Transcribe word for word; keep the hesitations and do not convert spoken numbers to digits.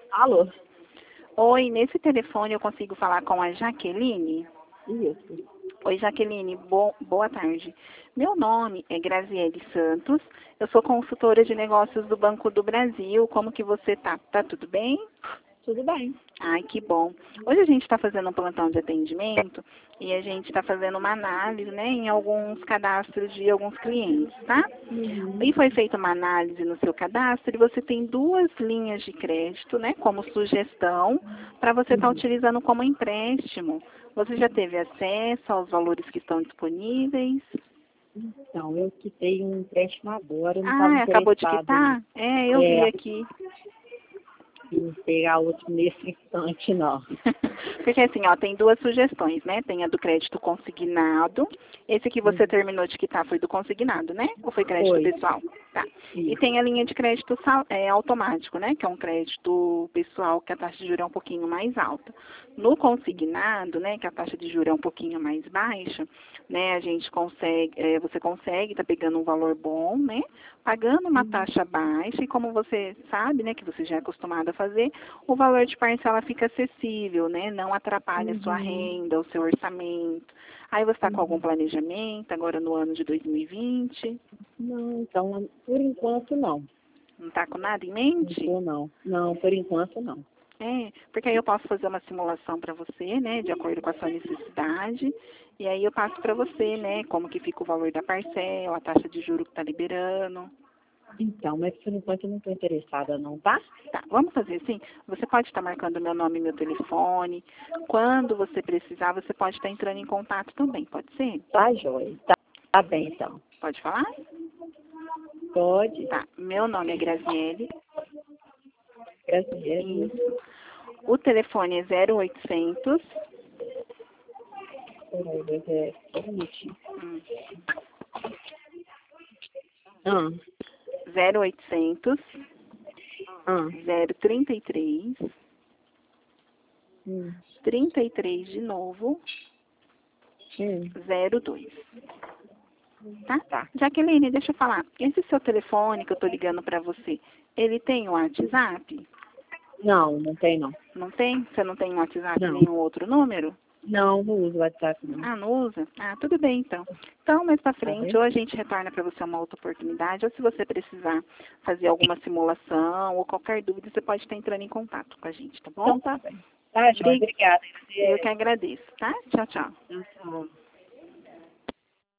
Alô? Oi, nesse telefone eu consigo falar com a Jaqueline? Isso. Oi, Jaqueline, bo boa tarde. Meu nome é Graziele Santos, eu sou consultora de negócios do Banco do Brasil. Como que você tá? Tá tudo bem? Tudo bem. Ai, que bom. Hoje a gente está fazendo um plantão de atendimento e a gente está fazendo uma análise, né, em alguns cadastros de alguns clientes, tá? Uhum. E foi feita uma análise no seu cadastro e você tem duas linhas de crédito, né, como sugestão, para você estar Uhum. utilizando como empréstimo. Você já teve acesso aos valores que estão disponíveis? Então, eu quitei um empréstimo agora, eu não estava Ah, acabou de interessado em, quitar? É, eu vi é, aqui. em pegar outro nesse instante, não. Porque assim, ó, tem duas sugestões, né? Tem a do crédito consignado. Esse que você Uhum. terminou de quitar foi do consignado, né? Ou foi crédito Foi. pessoal? Tá. E Isso. tem a linha de crédito sal- é, automático, né? Que é um crédito pessoal que a taxa de juros é um pouquinho mais alta. No consignado, né? Que a taxa de juros é um pouquinho mais baixa, né? A gente consegue, é, você consegue estar tá pegando um valor bom, né? Pagando uma Uhum. taxa baixa e como você sabe, né? Que você já é acostumado a fazer, o valor de parcela fica acessível, né? Não atrapalha a sua Uhum. renda, o seu orçamento. Aí você está com algum Uhum. planejamento agora no ano de dois mil e vinte? Não, então, por enquanto, não. Não está com nada em Não mente? tô, não. Não, por enquanto, não. É, porque aí eu posso fazer uma simulação para você, né, de acordo com a sua necessidade, e aí eu passo para você, né, como que fica o valor da parcela, a taxa de juro que está liberando. Então, mas por enquanto eu não estou interessada, não, tá? Tá, vamos fazer assim? Você pode estar marcando meu nome e meu telefone. Quando você precisar, você pode estar entrando em contato também, pode ser? Tá, joia. Tá, tá bem, então. Pode falar? Pode. Tá, meu nome é Graziele. Brasileiro. Isso. O telefone é zero oitocentos. Peraí, é, só um minutinho. hum, Ah, zero oitocentos, ah, zero trinta e três, hum, trinta e três de novo, hum, zero dois. Tá? tá. Jaqueline, deixa eu falar. Esse seu telefone que eu tô ligando pra você, ele tem o WhatsApp? Não, não tem não. Não tem? Você não tem um WhatsApp, Não. nenhum outro número? Não, não uso WhatsApp não. Ah, não usa? Ah, tudo bem então. Então, mais pra Tá frente, bem? ou a gente retorna para você uma outra oportunidade, ou se você precisar fazer alguma simulação ou qualquer dúvida, você pode estar entrando em contato com a gente, tá bom? Então tá bem. Tá, João, Bri- obrigada. Eu que agradeço, tá? Tchau, tchau. Tchau, tchau.